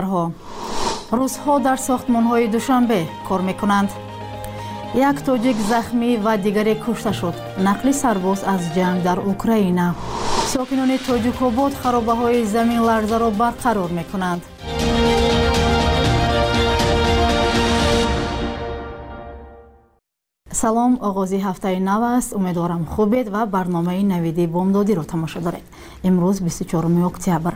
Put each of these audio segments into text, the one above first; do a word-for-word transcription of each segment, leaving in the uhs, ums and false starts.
روزها در ساختمان‌های دوشنبه کار می‌کنند. یک تاجیک زخمی و دیگری کشته شد. نقل سرباز از جنگ در اوکراین. ساکنان تاجیک‌آباد خرابه‌های زمین لرزه را برقرار می‌کنند. سلام، آغازی هفته نو است. امیدوارم خوبید و برنامه نویدی بامدادی را تماشا دارید. امروز بیست و چهارم اکتبر.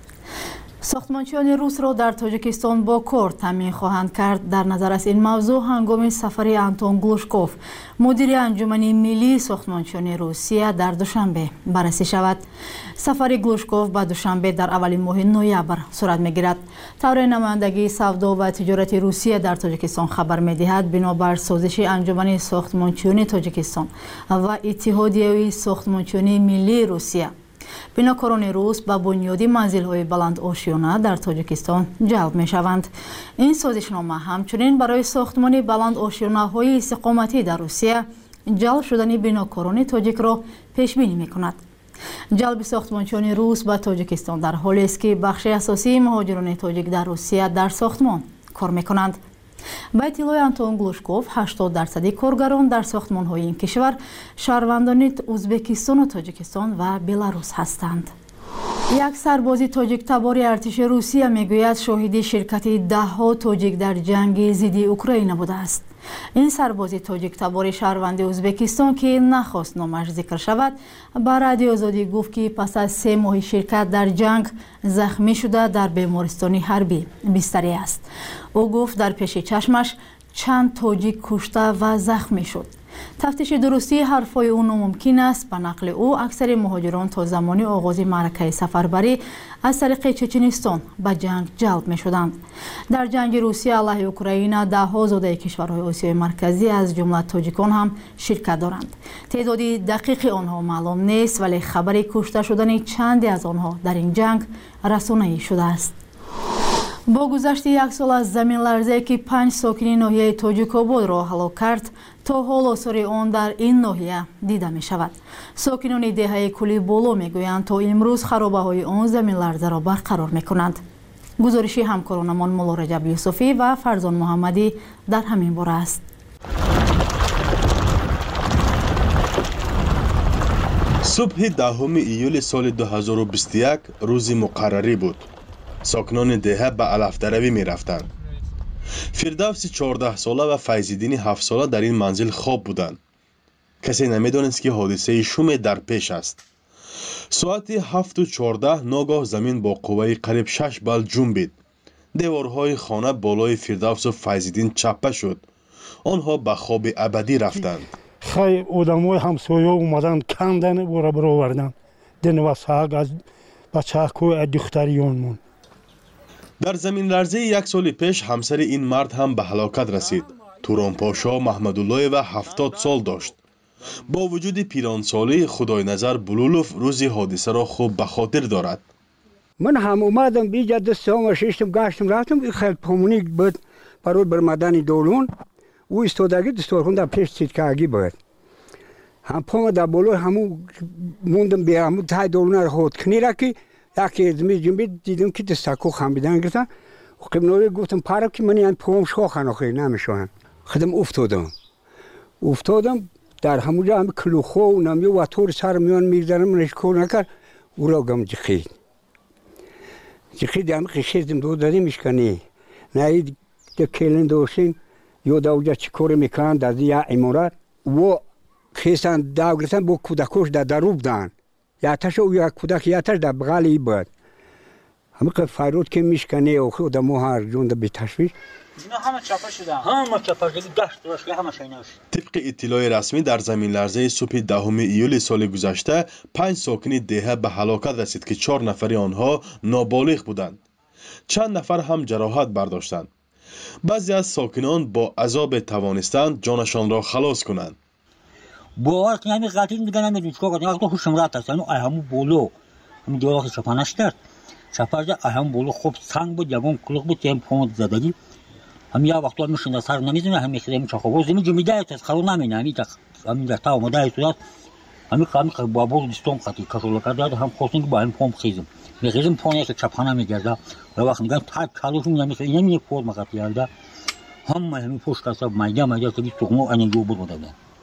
ساختمانچیان روس را در تاجیکستان با کار تامین خواهند کرد. در نظر است این موضوع هنگام سفر آنتون گلوشکوف، مدیر انجمن ملی ساختمانچیان روسیه، در دوشنبه بررسی شود. سفر گلوشکوف به دوشنبه در اولین ماه نوامبر صورت می‌گیرد. طور نمایندگی سودا و تجارت روسیه در تاجیکستان خبر می‌دهد بنابر سازش انجمن ساختمانچیان تاجیکستان و اتحادیه ساختمانچیان ملی روسیه، بناکاران روس با بنیادی منزل‌های بلند آشیانه در تاجیکستان جلب می‌شوند. این سازشنامه همچنین برای ساختمان بلند آشیانه‌های استقامتی در روسیه جلب شدن بناکاران تاجیک را پیش بینی می‌کند. جلب ساختمانچیان روس به تاجیکستان در حالی است که بخش اساسی مهاجران تاجیک در روسیه در ساختمان کار می‌کنند. با اطلاع آنتون گلوشکوف، هشتاد درصد کارگران در ساختمان‌های این کشور شهروندان ازبکستان و تاجیکستان و بلاروس هستند. یک سرباز تاجیک تبار ارتش روسیه میگوید شاهد شرکت ده‌ها تاجیک در جنگ ضد اوکراین بوده است. این سرباز تاجیک تبار شهروند ازبکستان که نخواست نامش ذکر شود، با رادیو آزادی گفت که پس از سه ماه شرکت در جنگ زخمی شده در بیمارستان حربی بستری است. او گفت در پیش چشمش چند تاجیک کشته و زخمی شد. تفتیش درستی حرفای او ناممکن است. به نقل او اکثر مهاجران تا زمان آغاز معرکه سفربری از طریق چچنستان به جنگ جلب می شدند. در جنگ روسیه علیه اوکراین ده‌ها زاده کشورهای آسیای مرکزی از جمله تاجیکان هم شرکت دارند. تعدادی دقیق آنها معلوم نیست، ولی خبر کشته شدن چندی از آنها در این جنگ رسانه‌ای شده است. با گذشت یک سال از زمین لرزه‌ای که پنج ساکن ناحیه تاجیک‌آباد را هلاک کرد، تا حال آثار آن در این ناحیه دیده می شود. ساکنان دهه کولی بولو می گویند تا امروز خرابه های آن زمین لرزه را برقرار می کنند. گزارشی همکارانمان مولا رجب یوسفی و فرزان محمدی در همین باره است. صبح دهم ایول سال دو هزار و بیست و یک روز مقرری بود. ساکنان دهه به علف دروی می رفتند. فردوس چهارده ساله و فیض‌الدین هفت ساله در این منزل خواب بودند. کسی نمی‌دانست که حادثه شوم در پیش است. ساعت هفت و چهارده ناگاه زمین با قوه قریب شش بال جنبید. دیوارهای خانه بالای فردوس و فیض‌الدین چپه شد. آنها به خواب ابدی رفتند. خیلی آدمای همسایه اومدن کندن برا برا آوردن. دن و ساگ از بچه‌های دختریانمون. در زمین لرزه یک سال پیش همسر این مرد هم به هلاکت رسید. توران پاشا محمدالله و هفتاد سال داشت. با وجود پیرانسالی خدای نظر بلولوف روزی حادثه را خوب به خاطر دارد. من هم اومدم بیجا دستم و ششتم گشتم رفتم خیلی پامونی بود برای برمدن دولون او استودگی دستورخون در پیش سیتکاگی بود. هم پام در بالای همون موندم به همون تای دولون را خود کنی را که یکی از می جنبید دیدم که دستاکو خمیدن گرفتن. خب نوی گفتم پاره که من این پام شاخن آخه نمیشون. خودم افتادم. افتادم در همونجا هم کلوخو و نمی و تور سر میان میگذارم منش کار نکرد. او را گم جخید. جخید هم قشیدم دو دادی میشکنی. نه د کلن دوشین یو داوجا چیکار میکنن در یا امارات و خیسان داو گرفتن با کودکوش در دروب دان. یا تاشو یا کودک یا تاش در بغلی بود. همه که فایروت که میشکنه و خود موهر جون در بیتشویش. اینا همه چاپه شدن. همه چاپه شده گشت روش همه شیناش. طبق اطلاع رسمی در زمین لرزه صبح دهم ایول سال گذشته پنج ساکن دهه به هلاکت رسید که چهار نفر آنها نابالغ بودند. چند نفر هم جراحت برداشتند. بعضی از ساکنان با عذاب توانستند جانشان را خلاص کنند. باور کنید همین قطعی میگن نمیدونی چیکار کنید. وقتی خوشم رفت است اینو همون بولو همین دیوار چپانش کرد. چپاجا همون بولو خوب سنگ بود یگان کلوخ بود تیم پوند زدگی. همین یا وقتی میشن سر نمیزنه همین خیلی چاخو زمین جمیده است خرو نمینه همین تا همین تا اومده است همین کامی که بابو دستم خاطی کارو کرده هم خوشن که با این پوم خیزم میگیم پونه که چپانه میگرده و وقت میگن تا چالوشون نمیشه این یک فرم قطعیه هم همین پشت کسب مایده مایده که بیستوم و انجام بوده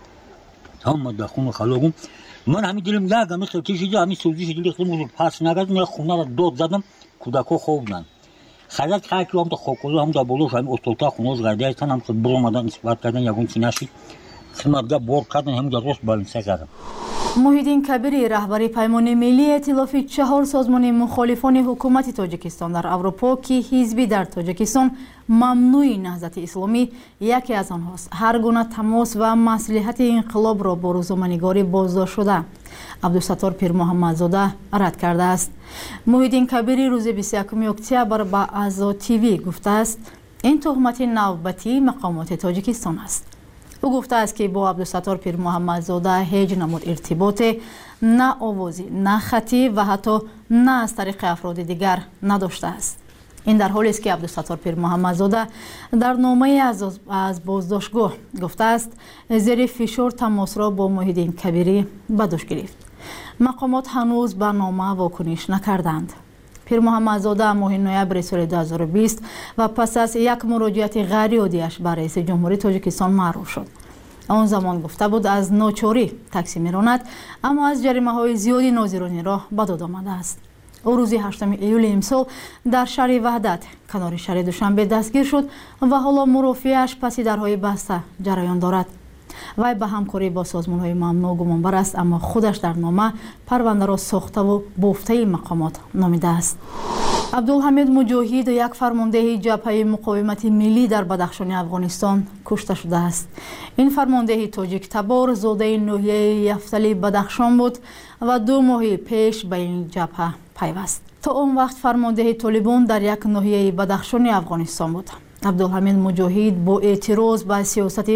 هم دخون خالوگم من همین دلم یه مثل چیزی همین سوزی دیگه خودم پاس نگرد من خونه را داد زدم کودکو خوابیدن خلاص خاکی هم تا خوکلو هم تا بلوش همین استولتا خونوش گرده ایستن هم خود برو مدن اثبات کردن یکون چیناشی خدمتگاه بور کردن همین درست بالانسه کردم. محیدین کبیری رهبری پیمان ملی ائتلاف چهار سازمان مخالفان حکومت تاجیکستان در اروپا که حزبی در تاجیکستان ممنوع نهضت اسلامی یکی از آنهاست هر گونه تماس و مصلحت انقلاب را با روزنامه‌نگاری بازداشت شده عبدالستار پیر محمدزاده رد کرده است. محیدین کبیری روز بیست و یکم اکتبر با آزاد تیوی گفته است این تهمت نوبتی مقامات تاجیکستان است. او گفته است که با عبدالستار پیر محمدزاده هیچ نمود ارتباط نه آوازی نه خطی و حتی نه از طریق افراد دیگر نداشته است. این در حالی است که عبدالستار پیر محمدزاده در نامه از از بازداشتگاه گفته است زیر فشار تماس را با محیدین کبیری به دوش گرفت. مقامات هنوز به نامه واکنش نکردند. پیر محمدزاده ماه نوامبر سال دو هزار و بیست و پس از یک مراجعت غیر عادی‌اش به رئیس جمهوری تاجیکستان معروف شد. آن زمان گفته بود از ناچاری تاکسی می‌راند اما از جریمه‌های زیادی ناظرانه را به داد آمده است. او روز هشتم ایول امسال در شهر وحدت کنار شهر دوشنبه دستگیر شد و حالا مرافعه‌اش پس درهای بسته جریان دارد. وی به همکاری با سازمان‌های ممنوع گمانبر است اما خودش در نامه پرونده را ساخته و بافته مقامات نامیده است. عبدالحمید مجاهد یک فرمانده جبهه مقاومت ملی در بدخشان افغانستان کشته شده است. این فرمانده تاجیک تبار زاده ناحیه یفتلی بدخشان بود و دو ماه پیش به این جبهه پیوست. تا آن وقت فرمانده طالبان در یک ناحیه بدخشان افغانستان بود. عبدالحمید مجاهد با اعتراض به سیاست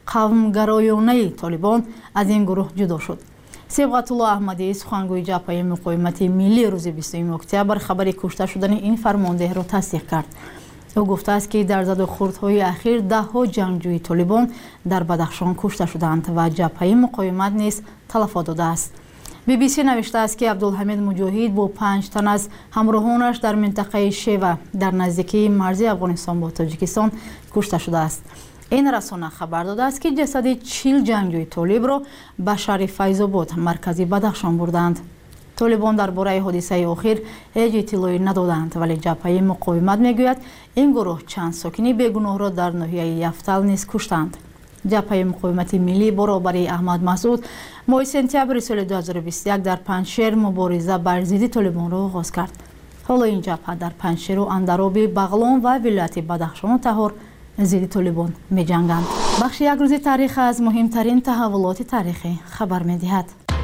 قومگرایانه طالبان از این گروه جدا شد. صبغت الله احمدی سخنگوی جبهه مقاومت ملی روز بیستم اکتبر خبر کشته شدن این فرمانده را تصدیق کرد. او گفته است که در زد و خوردهای اخیر ده ها جنگجوی طالبان در بدخشان کشته شدند و جبهه مقاومت نیز تلفات داده است. بی بی سی نوشته است که عبدالحمید مجاهد با پنج تن از همراهانش در منطقه شیوه در نزدیکی مرزی افغانستان با تاجیکستان کشته شده است. این رسانه خبر داده است که جسد چهل جنگجوی طالب را به شهر فیض‌آباد مرکزی بدخشان بردند. طالبان درباره حادثه اخیر هیچ اطلاعی ندادند ولی جبهه مقاومت میگوید این گروه چند ساکنی بیگناه را در ناحیه یفتل نیز کشتند. جبهه مقاومت ملی برابری احمد مسعود ماه سپتامبر سال دو هزار و بیست و یک در پنجشیر مبارزه بر ضد طالبان را آغاز کرد. حالا این جبهه در پنجشیر و اندراب بغلان و ولایت بدخشان و تهار ضد طالبان می جنگند. بخش یک روز تاریخ از مهمترین تحولات تاریخی خبر می دهد.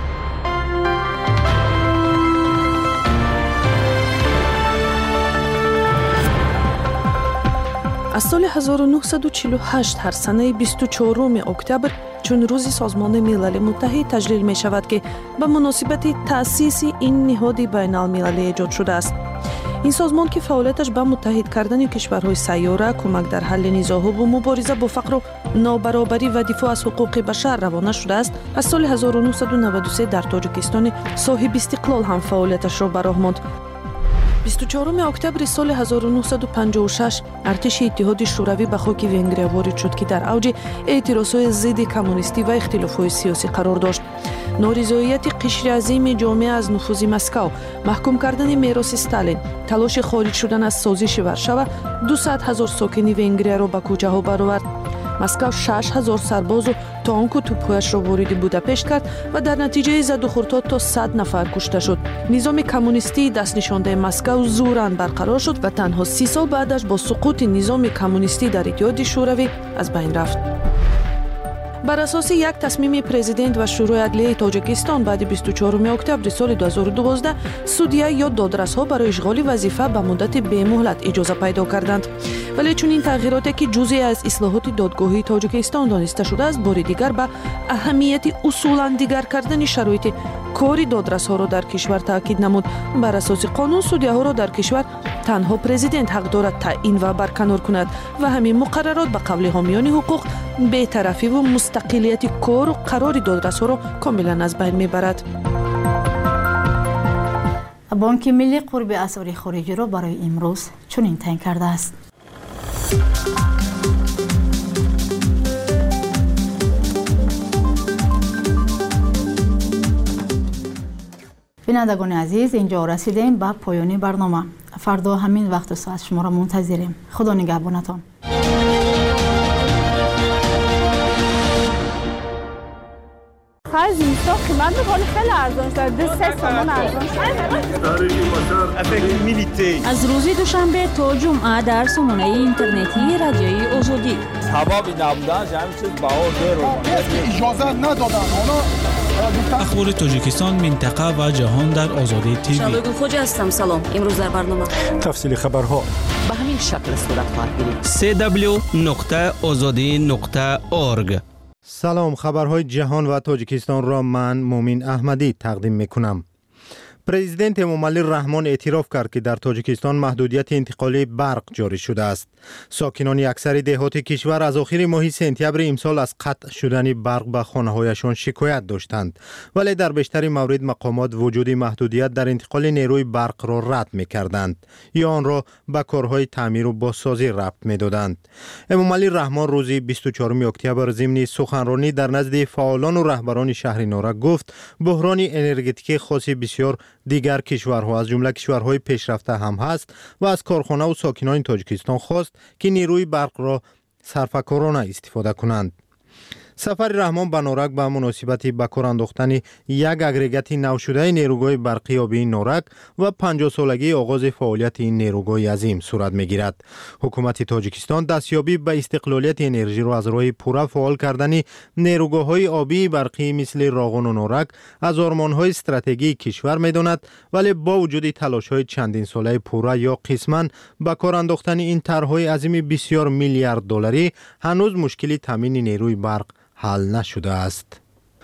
از سال هزار و نهصد و چهل و هشت هر سنه بیست و چهارم اکتبر چون روز سازمان ملل متحد تجلیل می شود که به مناسبت تأسیس این نهاد بین المللی ایجاد شده است. این سازمان که فعالیتش به متحد کردن کشورهای سیاره، کمک در حل نزاع‌ها و مبارزه با فقر و نابرابری و دفاع از حقوق بشر روانه شده است، از سال هزار و نهصد و نود و سه در تاجیکستان صاحب استقلال هم فعالیتش را به راه ماند. بیست و چهارم اکتبر سال هزار و نهصد و پنجاه و شش ارتش اتحاد شوروی به خاک ونگریا وارد شد که در اوج اعتراضهای ضد کمونیستی و اختلافهای سیاسی قرار داشت. نارضایتی قشر عظیم جامعه از نفوذ مسکو، محکوم کردن میراث استالین، تلاش خارج شدن از سازش ورشو دویست هزار ساکن ونگریا را به کوچه‌ها برآورد. مسکو شش هزار سرباز و تانک و توپ‌هایش را وارد بوداپشت کرد و در نتیجه زد و خورد تا صد نفر کشته شد. نظام کمونیستی دست نشانده مسکو زوراً برقرار شد و تنها سی سال بعدش با سقوط نظام کمونیستی در اتحاد شوروی از بین رفت. بر اساس یک تصمیم پرزیدنت و شورای عدلیه تاجیکستان بعد بیست و چهارم اکتبر سال دو هزار و دوازده سودیه یا دادرس‌ها برای اشغال وظیفه به مدت بی مهلت اجازه پیدا کردند. ولی چون این تغییراتی که جزئی از اصلاحات دادگاهی تاجیکستان دانسته شده است، بار دیگر به اهمیت اصولاً دیگر کردن شرایط کاری دادرس‌ها را در کشور تاکید نمود. بر اساس قانون سودیه‌ها را در کشور تنها پرزیدنت حق دارد تعیین و برکنار کند و همین مقررات به قول حامیان حقوق بی‌طرفی و مستقلیت کار و قرار دادرس‌ها را کاملا از بین میبرد. بانک ملی قرب اسعار خارجی را برای امروز چنین تعیین کرده است. بینندگان عزیز، اینجا رسیدیم به پایان برنامه. فردا همین وقت و ساعت شما را منتظریم. خدا نگهبانتان. خرج زمستان قیمت میکنه خیلی ارزان شده. ده سه سامان ارزان شده. از روز دوشنبه تا جمعه در سامانه اینترنتی رادیوی آزادی. تمام نبودن همین چیز بهار داره. اجازه ندادن. اخبار تاجیکستان، منطقه و جهان در آزادی تیوی. شالوی خوجا هستم. سلام. امروز در برنامه تفصیل خبرها به همین شکل صورت خواهد گرفت. سی دبلیو نقطه آزادی نقطه اورگ. سلام، خبرهای جهان و تاجیکستان را من مومین احمدی تقدیم میکنم. پرزیدنت امامعلی رحمان اعتراف کرد که در تاجیکستان محدودیت انتقالی برق جاری شده است. ساکنان اکثر دهات کشور از آخر ماه سپتامبر امسال از قطع شدن برق به خانه‌هایشان شکایت داشتند، ولی در بیشتر موارد مقامات وجود محدودیت در انتقال نیروی برق را رد می‌کردند یا آن را به کارهای تعمیر و بازسازی ربط می‌دادند. امامعلی رحمان روز بیست و چهارم اکتبر ضمن سخنرانی در نزد فعالان و رهبران شهر نورک گفت بحران انرژتیکی خاص بسیار دیگر کشورها از جمله کشورهای پیشرفته هم هست و از کارخانه و ساکنان تاجیکستان خواست که نیروی برق را صرفه‌کارانه استفاده کنند. سفر رحمان به نورک به مناسبت به کار انداختن یک اگریگات نو شده نیروگاه برقی آبی نورک و پنجاه سالگی آغاز فعالیت این نیروگاه عظیم صورت میگیرد. حکومت تاجیکستان دستیابی به استقلالیت انرژی را از راه پوره فعال کردن نیروگاه‌های آبی برقی مثل راغون و نورک از آرمان‌های استراتژیک کشور می‌داند، ولی با وجود تلاش‌های چندین ساله پوره یا قسماً به کار انداختن این طرح‌های عظیم بسیار میلیارد دلاری هنوز مشکل تامین نیروی برق حل نشده است.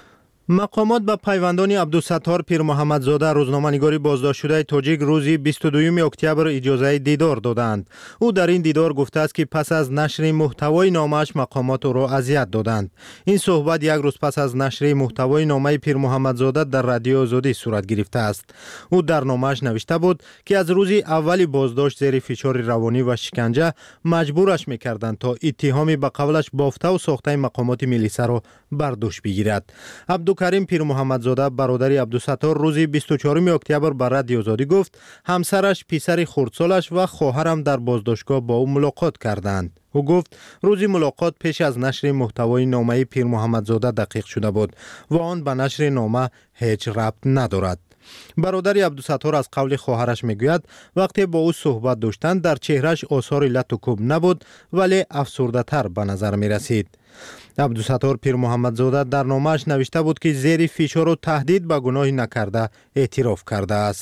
مقامات به پیوندان عبدالستار پیر محمدزاده روزنامه‌نگاری بازداشت شده تاجیک روز بیست و دو اکتبر اجازه دیدار دادند. او در این دیدار گفته است که پس از نشر محتوای نامه‌اش مقامات او را اذیت دادند. این صحبت یک روز پس از نشر محتوای نامه پیر محمدزاده در رادیو آزادی صورت گرفته است. او در نامه‌اش نوشته بود که از روز اول بازداشت زیر فشار روانی و شکنجه مجبورش می‌کردند تا اتهام به قولش بافته و ساخته مقامات ملیسا را بر دوش بگیرد. کریم پیر محمدزاده برادر عبدالستار روز بیست و چهارم اکتبر بر رادیو آزادی گفت همسرش، پسر خردسالش و خواهرم در بازداشتگاه با او ملاقات کردند. او گفت روز ملاقات پیش از نشر محتوای نامه پیر محمدزاده دقیق شده بود و آن به نشر نامه هیچ ربط ندارد. برادر عبدالستار از قول خواهرش میگوید وقتی با او صحبت داشتند در چهرهش آثار لط و کوب نبود، ولی افسرده تر به نظر می رسید. عبدالستار پیر محمدزاده در نامه‌اش نوشته بود که زیر فشار و تهدید به گناه نکرده اعتراف کرده است.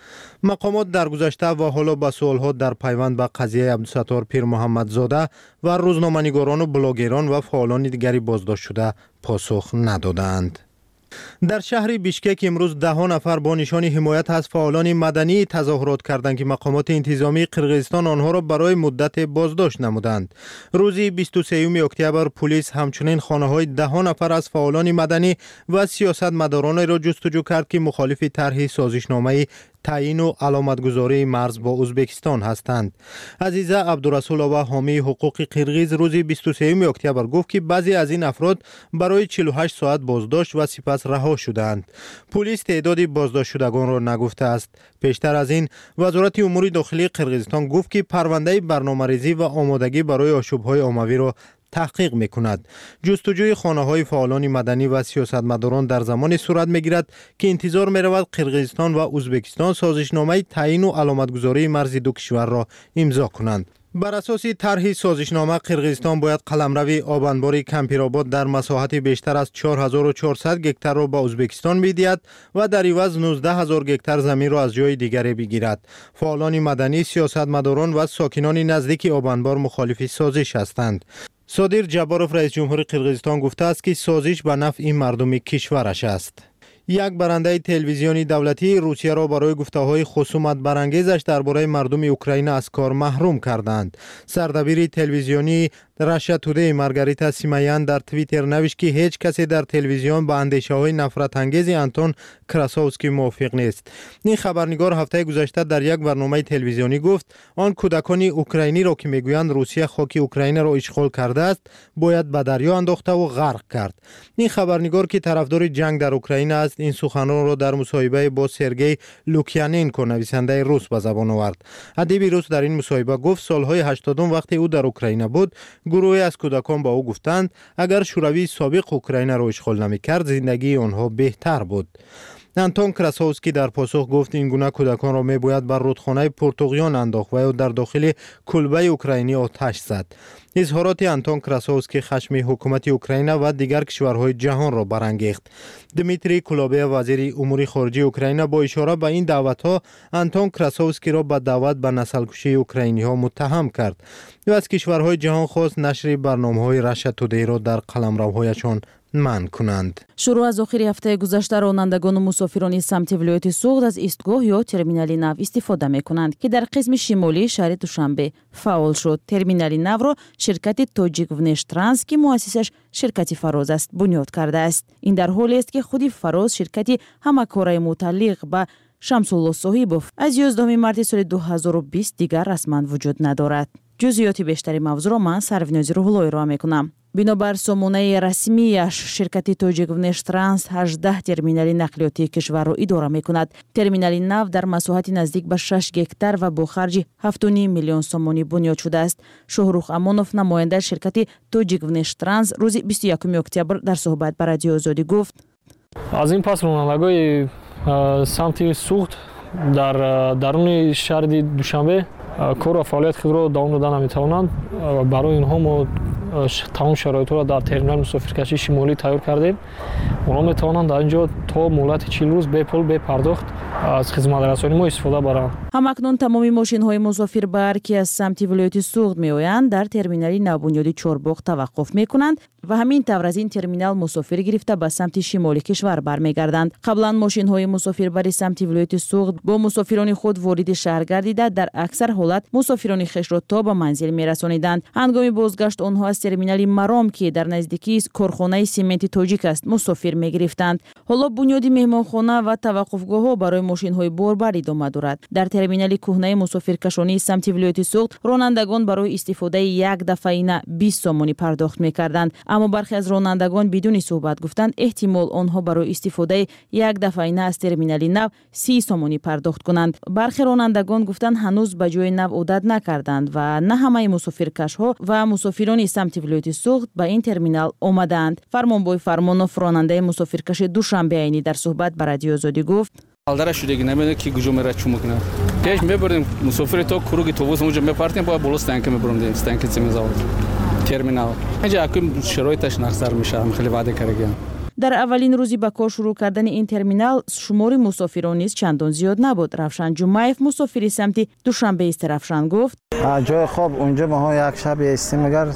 مقامات در گذشته و حالا به سوالها در پیوند به قضیه عبدالستار پیر محمدزاده و روزنامه‌نگاران و بلاگران و فعالان دیگری بازداشت شده پاسخ ندادند. در شهر بیشکک امروز ده نفر با نشان حمایت از فعالان مدنی تظاهرات کردند که مقامات انتظامی قرقیزستان آنها را برای مدت بازداشت نمودند. روز بیست و سوم اکتبر پلیس همچنین خانه‌های ده نفر از فعالان مدنی و سیاستمداران را جستجو کرد که مخالف طرح سازشنامه تعیین و علامتگذاری مرز با ازبکستان هستند. عزیزه عبدالرسول و حامی حقوق قرقیز روز بیست و سوم اکتبر گفت که بعضی از این افراد برای چهل و هشت ساعت بازداشت و سپس رها شدند. پلیس تعداد بازداشت شدگان را نگفته است. پیشتر از این وزارت امور داخلی قرقیزستان گفت که پرونده برنامه‌ریزی و آمادگی برای آشوب‌های عمومی را تحقیق می‌کند. جستجوی خانه‌های فعالان مدنی و سیاستمداران در زمان صورت می‌گیرد که انتظار می‌رود قرقیزستان و ازبکستان سازشنامه تعیین و علامتگذاری مرز دو کشور را امضا کنند. بر اساس طرح سازشنامه قرقیزستان باید قلمرو آب انبار کمپیرآباد در مساحت بیشتر از چهار هزار و چهارصد هکتار را به ازبکستان می‌دهد و در عوض نوزده هزار هکتار زمین را از جای دیگری بگیرد. فعالان مدنی، سیاستمداران و ساکنان نزدیک آب انبار مخالف سازش هستند. صادر جباروف رئیس جمهور قرقیزستان گفته است که سازش به نفع مردم کشورش است. یک برنده تلویزیونی دولتی روسیه را برای گفته‌های خصومت برانگیزش درباره مردم اوکراین از کار محروم کردند. سردبیر تلویزیونی راشا تودی مارگاریتا سیمایان در توییتر نوشت که هیچ کسی در تلویزیون با اندیشه‌های نفرت انگیز آنتون کراسوفسکی موافق نیست. این خبرنگار هفته گذشته در یک برنامه تلویزیونی گفت آن کودکان اوکراینی را که میگویند روسیه خاک اوکراین را اشغال کرده است باید به دریا انداخته و غرق کرد. این خبرنگار که طرفدار جنگ در اوکراین است این سخنان را در مصاحبه با سرگئی لوکیانینکو نویسنده روس به زبان آورد. ادیب روس در این مصاحبه گفت سالهای هشتادم وقتی او در اوکراین بود گروهی از کودکان با او گفتند اگر شوروی سابق اوکراین را اشغال نمی‌کرد زندگی آنها بهتر بود. آنتون کراسوفسکی در پاسخ گفت این گونه کودکان را می‌باید بر رودخانه پرتغیان انداخت و در داخل کلبه اوکراینی آتش زد. اظهارات آنتون کراسوفسکی خشم حکومت اوکراین و دیگر کشورهای جهان را برانگیخت. دمیتری کولوبا وزیر امور خارجه اوکراین با اشاره به این دعوت‌ها آنتون کراسوفسکی را به دعوت به نسل‌کشی اوکراینی‌ها متهم کرد و از کشورهای جهان خواست نشر برنامه‌های راشا تودی را در قلمروهایشان من کنند. شروع از آخر هفته گذشته رانندگان و مسافران سمت ولایت سوغد از ایستگاه یا ترمینال نو استفاده می کنند که در قسم شمالی شهر دوشنبه فعال شد. ترمینال نو را شرکت توجیک ونش ترانس که مؤسسش شرکت فراز است بنیاد کرده است. این در حالی است که خود فراز شرکتی همکاری متعلق به شمس‌الله صاحبوف از یازدهم مارس سال دو هزار و بیست دیگر رسما وجود ندارد. جزئیات بیشتری موضوع را من سرویناز روح‌اللهی را میکنم. بنابر سامانه رسمیش شرکت توجیک ونش ترانس هجده ترمینال نقلیاتی کشور را اداره میکند. ترمینال نو در مساحت نزدیک به شش گکتار و با خرج هفت و نیم میلیون سومانی بنیاد شده است. شهروخ امانوف نماینده شرکت توجیک ونش ترانس روز بیست و یکم اکتبر در صحبت با رادیو آزادی گفت از این پس رانندگان سمت سوخت در درون شهر دوشنبه کار و فعالیت خود را دوام دادن نمیتوانند. برای اینها ما تمام شرایط را در ترمینال مسافرکشی شمالی تیار کردیم. اونا میتوانند در اینجا تا مهلت چهل روز بے پول بے پرداخت از خدمت رسانی ما استفاده برند. همکنون تمامی ماشین های مسافربر که از سمت ولایت سوغد میآیند در ترمینال نوبنیادی چهارباغ توقف میکنند و همین طور از این ترمینال مسافر گرفته به سمت شمالی کشور برمیگردند. قبلا ماشین های مسافربر سمت ولایت سوغد با مسافران خود وارد شهر گردیده در اکثر حالت مسافران خویش را تا به منزل میرسانیدند. هنگام بازگشت آنها از ترمینال مرام که در نزدیکی کارخانه سیمنت توجیک است مسافر میگرفتند. حالا بنیادی مهمانخانه و توقفگاه ها برای ماشین های باربر ادامه دارد. در ترمینال کهنه مسافرکشانی سمت ولایت سوغد رانندگان برای استفاده یک دفعه بیست سومانی پرداخت میکردند، اما برخی از رانندگان بدون صحبت گفتند احتمال آنها برای استفاده یک دفعه از ترمینال نو سی سومانی پرداخت کنند. برخی رانندگان گفتند هنوز به جای نو عادت نکردند و نه همه مسافرکش ها و مسافران سمت ولایت سوغد به این ترمینال آمدند. فرمانبای فرمانوف راننده مسافرکش دوشنبه عینی در صحبت با رادیو آزادی گفت алдара шудеги намеда ки гуҷо мера чум мекунад пеш мебурдем мусофири то куруги тобус онҷо мепартем бояд боло станка мебурдем станки цементзавод терминал инҷа аким шароиташ нақсар мешавад хеле ваъда карагиам. در اولین روزی به کار شروع کردن این ترمینال شمار مسافران نیز چندان زیاد نبود. رفشان جمعیف مسافری سمت دوشنبه است رفشان گفت جای خواب اونجا ما یک شب استیم اگر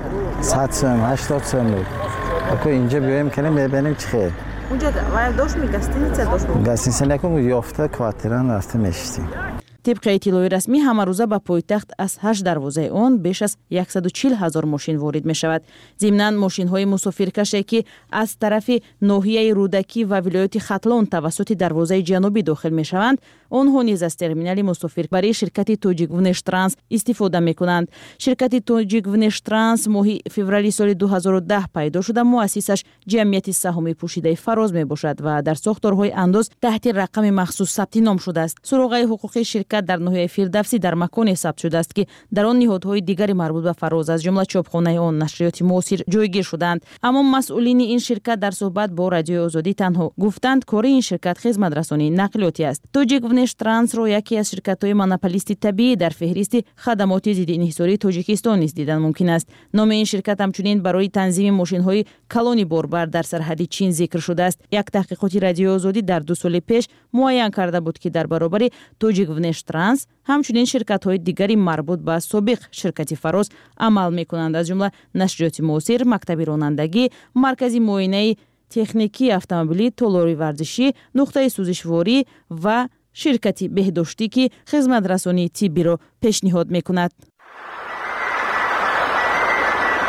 صد سوم هشتاد سوم بود اکو اینجا بیایم کنیم ببینیم چی خیر اونجا داشت میگستین چه داشت میگستین سنکو یافته کوارتران رفته میشتیم. طبق اطلاع رسمی همه روزه به پایتخت از هشت دروازه آن بیش از صد و چهل هزار ماشین وارد می شود. ضمناً ماشین های مسافرکش که از طرف ناحیه رودکی و ولایت ختلان توسط دروازه جنوبی داخل می شوند آنها نیز از ترمینال مسافر برای شرکت توجیک ونش ترانس استفاده می کنند. شرکت توجیک ونش ترانس ماه فوریه سال دو هزار و ده پیدا شده. مؤسسش جمعیت سهام پوشیده فراز می باشد و در ساختارهای انداز تحت رقم مخصوص ثبت نام شده است. سروغه حقوقی شرکت در ناحیه فردوسی در مکانی ثبت شده است که در آن نهادهای دیگری مربوط به فراز از جمله چاپخانه آن نشریات معاصر جایگیر شدند. اما مسئولین این شرکت در صحبت با رادیو آزادی تنها گفتند کار این شرکت خدمت رسانی نقلیاتی است. توجیک ونش ترانس را یکی از شرکت‌های مونوپولیست طبیعی در فهرست خدمات ضد انحصاری تاجیکستان نیز دیدن ممکن است. نام این شرکت همچنین برای تنظیم ماشین‌های کلانی باربر در سرحد چین ذکر شده است. یک تحقیقات رادیو آزادی در دو سال پیش معین کرده بود که در برابر توجیک ونش ترانس همچنین شرکت‌های دیگری مربوط به سابق شرکت فراز عمل می‌کنند، از جمله نشریات معاصر، مکتب رانندگی، مرکز معاینه تکنیکی اتومبیلی، تالاری ورزشی، نقطه سوزشواری و شرکت بهداشتی که خدمت رسانی طبی را پیشنهاد می‌کند.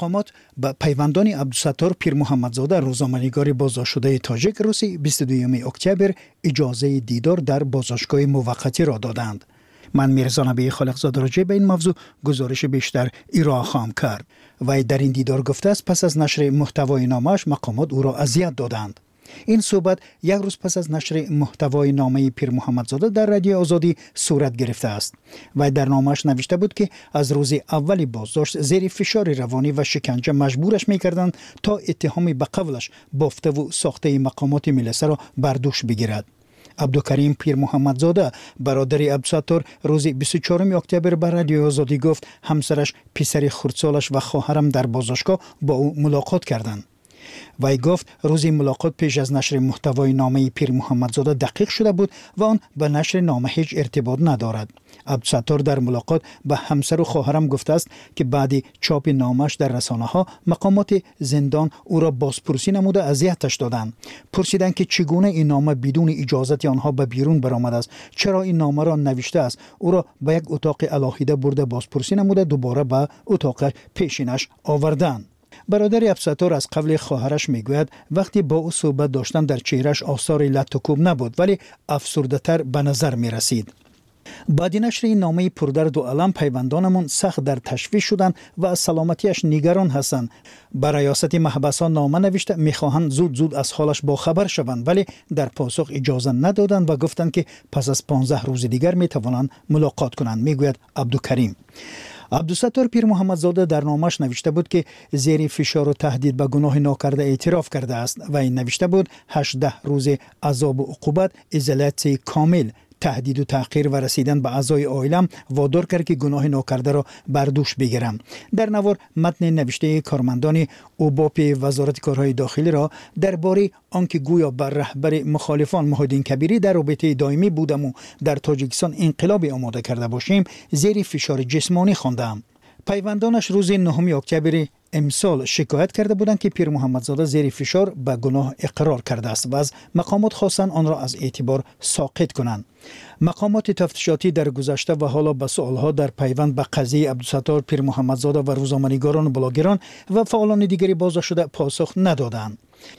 مقامات به پیوندان عبدالستار پیر محمدزاده روزنامه‌نگار بازداشت‌شده تاجیک روز بیست و دوم اکتبر اجازه دیدار در بازداشتگاه موقتی را دادند. من میرزا نبی خالقزاده راجع به این موضوع گزارش بیشتر ارائه خواهم کرد. و در این دیدار گفته است پس از نشر محتوای نامش مقامات او را اذیت دادند. این صحبت یک روز پس از نشر محتوای نامه پیر محمدزاده در رادیو آزادی صورت گرفته است و در نامش نوشته بود که از روز اول بازداشت زیر فشار روانی و شکنجه مجبورش می‌کردند تا اتهامی به قولش بافته و ساخته مقامات ملیسا را بر دوش بگیرد. عبدالکریم پیر محمدزاده برادر عبدالستار روز بیست و چهارم اکتبر بر رادیو آزادی گفت همسرش، پسر خردسالش و خواهرم در بازداشتگاه با او ملاقات کردند. وی گفت روز ملاقات پیش از نشر محتوای نامه پیر محمدزاده دقیق شده بود و آن به نشر نامه هیچ ارتباط ندارد. عبدالستار در ملاقات به همسر و خواهرم گفته است که بعد چاپ نامش در رسانه ها مقامات زندان او را بازپرسی نموده اذیتش دادند. پرسیدند که چگونه این نامه بدون اجازت آنها به بیرون برآمده است، چرا این نامه را نوشته است. او را به یک اتاق علاهیده برده بازپرسی نموده دوباره به اتاق پیشینش آوردند. برادر عبدالستار از قبل خواهرش میگوید وقتی با او صحبت داشتن در چهرهش آثار لط و کوب نبود ولی افسرده تر به نظر می رسید. بعد نشر این نامه پردرد و علم پیوندانمون سخت در تشویش شدند و از سلامتیش نگران هستند. بر ریاست محبسان نامه نوشته میخواهند زود زود از حالش با خبر شوند ولی در پاسخ اجازه ندادند و گفتند که پس از پانزده روز دیگر میتوانند ملاقات کنند، میگوید عبدالکریم. عبدالستار پیر محمدزاده در نامش نوشته بود که زیر فشار و تهدید به گناه ناکرده اعتراف کرده است و این نوشته بود هجده روز عذاب و عقوبت، ازالت کامل، تهدید و تحقیر و رسیدن به اعضای عائله‌ام وادار کرد که گناه ناکرده را بر دوش بگیرم. در نوار متن نوشته کارمندان اوباپ وزارت کارهای داخلی را درباره آنکه گویا بر رهبر مخالفان محیدین کبیری در رابطه دائمی بودم و در تاجیکستان انقلاب آماده کرده باشیم زیر فشار جسمانی خواندم. پیوندانش روز نهم اکتبر امسال شکایت کرده بودند که پیر محمدزاده زیر فشار به گناه اقرار کرده است و از مقامات خواستند آن را از اعتبار ساقط کنند. مقامات تفتیشاتی در گذشته و حالا به سوالها در پیوند به قضیه عبدالستار پیر محمدزاده و روزنامه‌نگاران و بلاگران و فعالان دیگری بازداشت پاسخ ندادند.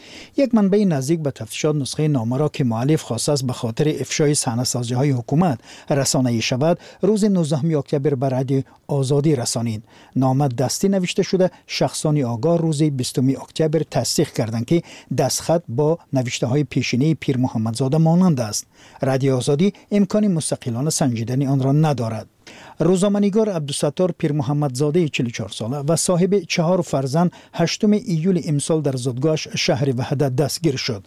یک منبع نزدیک به تفتیشات نسخه نامه را که مؤلف خواسته است به خاطر افشای صحنه‌سازی‌های حکومت رسانه‌ای شود روز نوزدهم اکتبر بر رادیو آزادی رسانید. نامه دستی نوشته شده شخصان آگاه روز بیستم اکتبر تصدیق کردند که دستخط با نوشته‌های پیشینی پیر محمدزاده مانند است. رادیو آزادی امکان مستقلانه سنجیدن آن را ندارد. روزنامه‌نگار عبدالستار پیر محمدزاده چهل و چهار ساله و صاحب چهار فرزند هشتم ایول امسال در زادگاهش شهر وحدت دستگیر شد.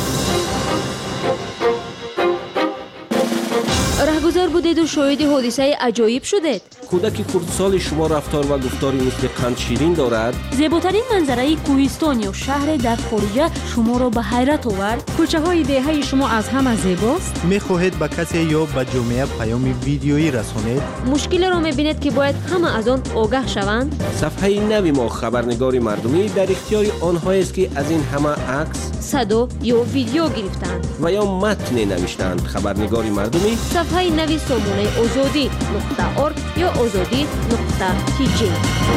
رهگذر بودید و شاهد حادثه عجایب شدید. کودک کردسال شما رفتار و گفتاری مثل قند شیرین دارد. زیباترین منظره کوهستان یا شهر در خارجه شما را به حیرت آورد. کوچه های دهه شما از همه زیباست. میخواهید به کسی یا به جامعه پیام ویدیویی رسانید؟ مشکل را میبینید که باید همه از آن آگاه شوند. صفحه نوی ما خبرنگاری مردمی در اختیار آنهایی است که از این همه عکس، صدا یا ویدیو گرفتند و یا متن نوشتند. خبرنگاری مردمی صفحه نوی سامانه آزادی نقطه ارگ یا آزادی نقطه تی جی.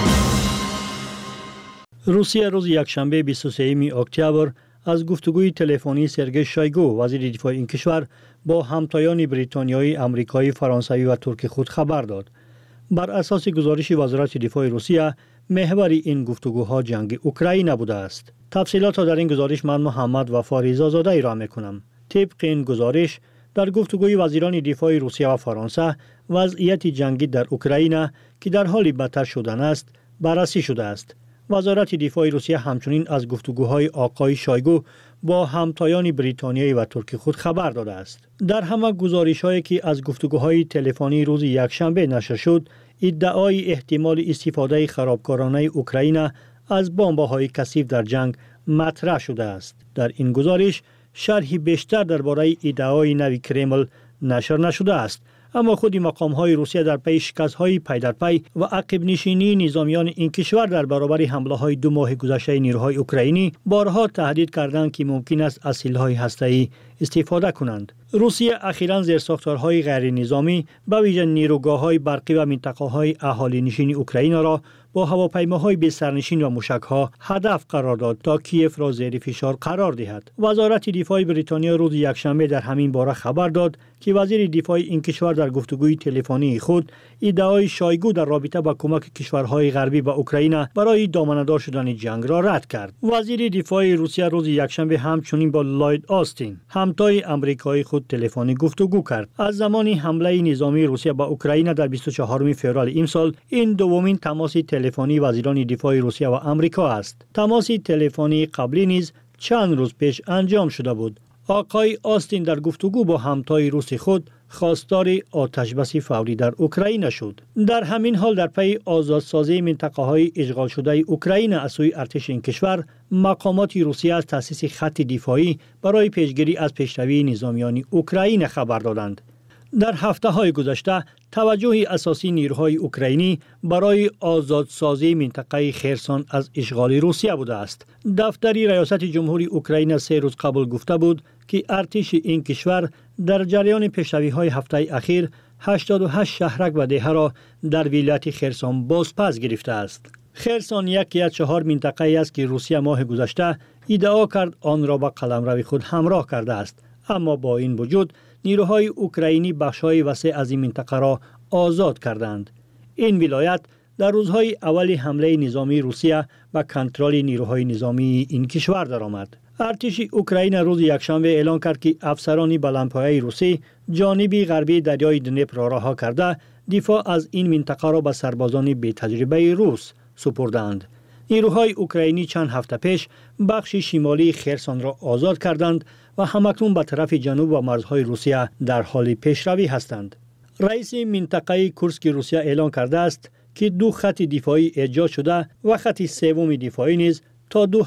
روسیه روز یکشنبه بیست و سوم اکتبر از گفتگوی تلفنی سرگئی شویگو وزیر دفاع این کشور با همتایان بریتانیایی، آمریکایی، فرانسوی و ترکی خود خبر داد. بر اساس گزارش وزارت دفاع روسیه محور این گفتگوها جنگ اوکراین بوده است. تفصیلات را در این گزارش من محمد و فاریزا زاده ارائه می‌کنم. طبق این گزارش در گفتگوی وزیران دفاع روسیه و فرانسه وضعیت جنگی در اوکراین که در حال بدتر شدن است بررسی شده است. وزارت دفاع روسیه همچنین از گفتگوهای آقای شویگو با همتایان بریتانیایی و ترکی خود خبر داده است. در همه گزارش‌هایی که از گفتگوهای تلفنی روز یکشنبه نشر شد، ادعای احتمال استفاده خرابکارانه اوکراین از بمب‌های کثیف در جنگ مطرح شده است. در این گزارش شرحی بیشتر درباره ادعای نوی کرمل نشر نشده است، اما خود مقام‌های روسیه در پی شکست‌های پی در پی و عقب نشینی نظامیان این کشور در برابر حمله‌های دو ماه گذشته نیروهای اوکراینی بارها تهدید کردند که ممکن است از سلاح‌های هسته‌ای استفاده کنند. روسیه اخیراً زیرساختارهای غیر نظامی به ویژه نیروگاه‌های برقی و منطقه‌های اهالی نشین اوکراین را با هواپیماهای بی سرنشین و موشک‌ها هدف قرار داد تا کیف را زیر فشار قرار دهد. وزارت دفاع بریتانیا روز یکشنبه در همین باره خبر داد که وزیر دفاع این کشور در گفتگوی تلفنی خود ادعای شایگو در رابطه با کمک کشورهای غربی به اوکراین برای دامنه‌دار شدن جنگ را رد کرد. وزیر دفاع روسیه روز یکشنبه همچنین با لوید آستین همتای آمریکایی خود تلفنی گفتگو کرد. از زمان حمله نظامی روسیه به اوکراین در بیست و چهارم فوریه امسال این دومین تماس تلفنی وزیران دفاع روسیه و آمریکا است. تماس تلفنی قبلی نیز چند روز پیش انجام شده بود. آقای آستین در گفتگو با همتای روسی خود خواستار آتشبس فوری در اوکراین شد. در همین حال در پی آزادسازی منطقه‌های اشغال شده اوکراین از سوی ارتش این کشور، مقامات روسیه از تأسیس خط دفاعی برای پیشگیری از پیشروی نظامیان اوکراین خبر دادند. در هفته‌های گذشته توجه اساسی نیروهای اوکراینی برای آزادسازی منطقه خرسون از اشغال روسیه بوده است. دفتر ریاست جمهوری اوکراین سه روز قبل گفته بود که ارتش این کشور در جریان پیشروی‌های هفته اخیر هشتاد و هشت شهرک و دهه را در ولایت خرسون بازپس گرفته است. خرسون یکی از چهار منطقه است که روسیه ماه گذشته ادعا کرد آن را به قلمرو خود همراه کرده است، اما با این وجود نیروهای اوکراینی بخش‌های وسیع از این منطقه را آزاد کردند. این ولایت در روزهای اول حمله نظامی روسیه به کنترل نیروهای نظامی این کشور درآمد. ارتش اوکراین روز یکشنبه اعلام کرد که افسران بلندپایه روسی جانب غربی دریای دنیپر را رها کرده دفاع از این منطقه را به سربازان بی تجربه روس سپردند. نیروهای اوکراینی چند هفته پیش بخش شمالی خرسون را آزاد کردند و همکنون به طرف جنوب و مرزهای روسیه در حال پیشروی هستند. رئیس منطقه کورسک روسیه اعلام کرده است که دو خط دفاعی ایجاد شده و خط سوم دفاعی نیز تا دو